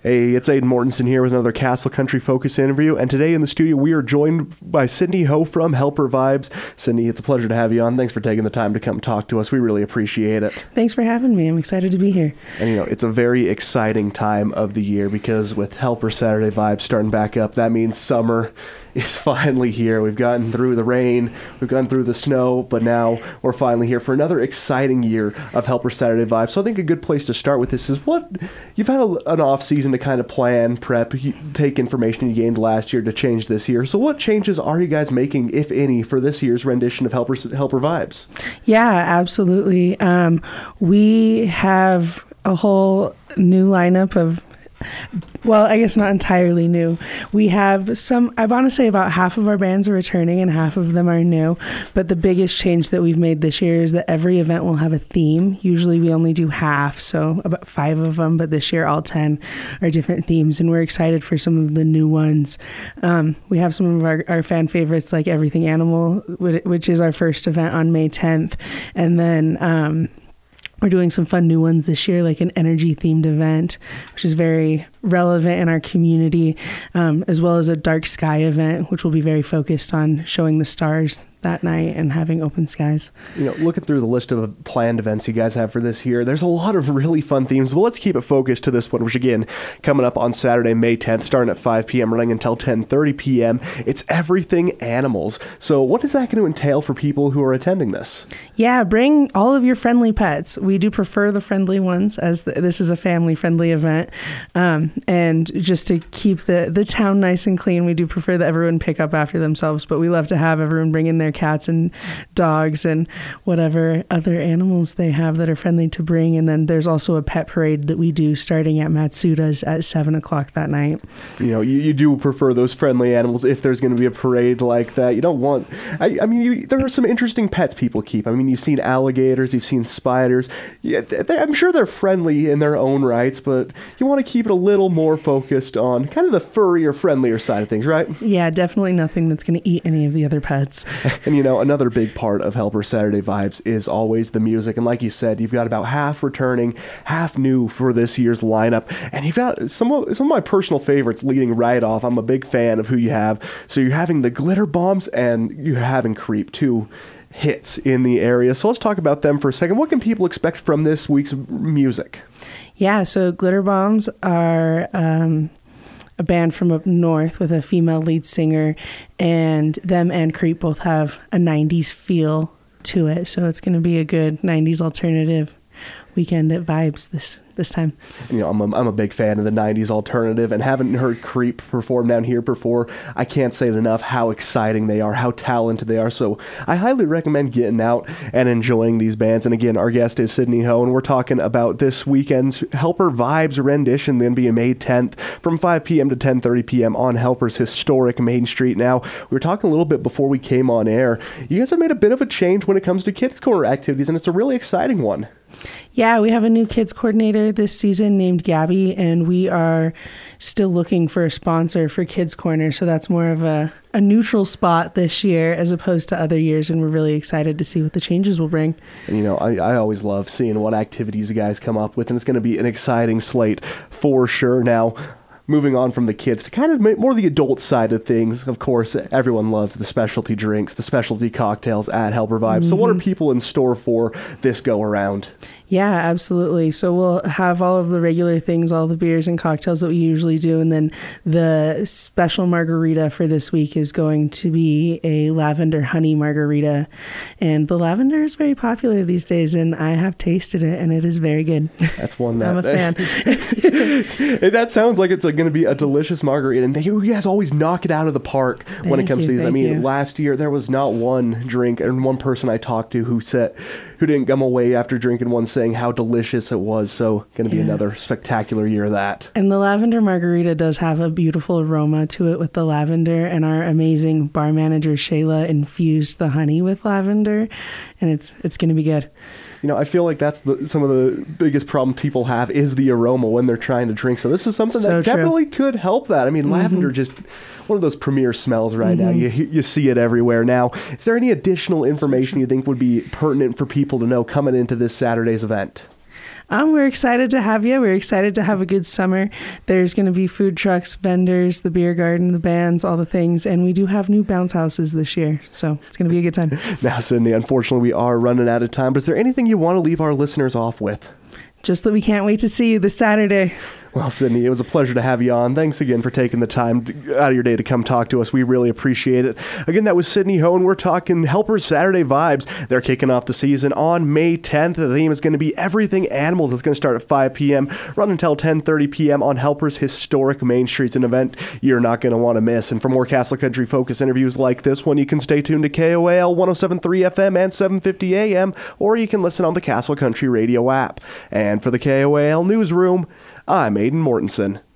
Hey, it's Aiden Mortensen here with another Castle Country Focus interview, and today in the studio we are joined by Sydney Ho from Helper Vibes. Sydney, it's a pleasure to have you on. Thanks for taking the time to come talk to us. We really appreciate it. Thanks for having me. I'm excited to be here. And it's a very exciting time of the year because with Helper Saturday Vibes starting back up, that means summer is finally here. We've gotten through the rain, we've gone through the snow, but now we're finally here for another exciting year of Helper Saturday Vibes. So I think a good place to start with this is what you've had an off season to kind of plan, prep, take information you gained last year to change this year. So what changes are you guys making, if any, for this year's rendition of Helper Vibes? Yeah, absolutely. We have a whole new lineup of, well, I guess not entirely new. We have some, I want to say about half of our bands are returning and half of them are new. But the biggest change that we've made this year is that every event will have a theme. Usually we only do half, so about 5 of them, but this year all 10 are different themes, and we're excited for some of the new ones. We have some of our fan favorites like Everything Animal, which is our first event on May 10th. And then we're doing some fun new ones this year, like an energy-themed event, which is very relevant in our community, as well as a dark sky event, which will be very focused on showing the stars that night and having open skies. Looking through the list of planned events you guys have for this year, there's a lot of really fun themes. Well, let's keep it focused to this one, which again, coming up on Saturday, May 10th, starting at 5 p.m., running until 10:30 p.m. It's Everything Animals. So what is that going to entail for people who are attending this? Yeah, bring all of your friendly pets. We do prefer the friendly ones, as this is a family-friendly event. And just to keep the town nice and clean, we do prefer that everyone pick up after themselves, but we love to have everyone bring in their cats and dogs and whatever other animals they have that are friendly to bring. And then there's also a pet parade that we do starting at Matsuda's at 7 o'clock that night. You do prefer those friendly animals if there's going to be a parade like that. You don't want... there are some interesting pets people keep. You've seen alligators, you've seen spiders. Yeah, I'm sure they're friendly in their own rights, but you want to keep it a little more focused on kind of the furrier, friendlier side of things, right? Yeah, definitely nothing that's going to eat any of the other pets. And another big part of Helper Saturday Vibes is always the music. And like you said, you've got about half returning, half new for this year's lineup. And you've got some of my personal favorites leading right off. I'm a big fan of who you have. So you're having the Glitter Bombs and you're having Creep, two hits in the area. So let's talk about them for a second. What can people expect from this week's music? Yeah, so Glitter Bombs are a band from up north with a female lead singer, and them and Creep both have a 90s feel to it. So it's going to be a good 90s alternative weekend at Vibes this time. I'm a big fan of the 90s alternative, and haven't heard Creep perform down here before. I can't say it enough how exciting they are, how talented they are. So I highly recommend getting out and enjoying these bands. And again, our guest is Sydney Ho, and we're talking about this weekend's Helper Vibes rendition, then being May 10th from 5 p.m. to 10:30 p.m. on Helper's historic Main Street. Now, we were talking a little bit before we came on air. You guys have made a bit of a change when it comes to Kids Corner activities, and it's a really exciting one. Yeah, we have a new kids coordinator this season named Gabby, and we are still looking for a sponsor for Kids Corner. So that's more of a neutral spot this year as opposed to other years, and we're really excited to see what the changes will bring. And I always love seeing what activities you guys come up with, and it's going to be an exciting slate for sure. Now, moving on from the kids to kind of more the adult side of things, of course, everyone loves the specialty drinks, the specialty cocktails at Helper Vibes. Mm-hmm. So what are people in store for this go-around? Yeah, absolutely. So we'll have all of the regular things, all the beers and cocktails that we usually do. And then the special margarita for this week is going to be a lavender honey margarita. And the lavender is very popular these days, and I have tasted it, and it is very good. That's one that... I'm a fan. That sounds like it's going to be a delicious margarita. And you guys always knock it out of the park when it comes to these. Last year, there was not one drink and one person I talked to who didn't come away after drinking one saying how delicious it was. So going to be another spectacular year of that. And the lavender margarita does have a beautiful aroma to it with the lavender, and our amazing bar manager Shayla infused the honey with lavender, and it's going to be good. I feel like that's some of the biggest problem people have is the aroma when they're trying to drink. So this is something that definitely could help that. Lavender just one of those premier smells right now. You see it everywhere now. Is there any additional information you think would be pertinent for people to know coming into this Saturday's event? We're excited to have you. We're excited to have a good summer. There's going to be food trucks, vendors, the beer garden, the bands, all the things. And we do have new bounce houses this year. So it's going to be a good time. Now, Sydney, unfortunately, we are running out of time. But is there anything you want to leave our listeners off with? Just that we can't wait to see you this Saturday. Well, Sydney, it was a pleasure to have you on. Thanks again for taking the time out of your day to come talk to us. We really appreciate it. Again, that was Sydney Hohn. We're talking Helpers Saturday Vibes. They're kicking off the season on May 10th. The theme is going to be Everything Animals. It's going to start at 5 p.m., run until 10:30 p.m. on Helpers Historic Main Street. It's an event you're not going to want to miss. And for more Castle Country Focus interviews like this one, you can stay tuned to KOAL 107.3 FM and 750 AM, or you can listen on the Castle Country Radio app. And for the KOAL Newsroom, I'm Aidan Mortensen.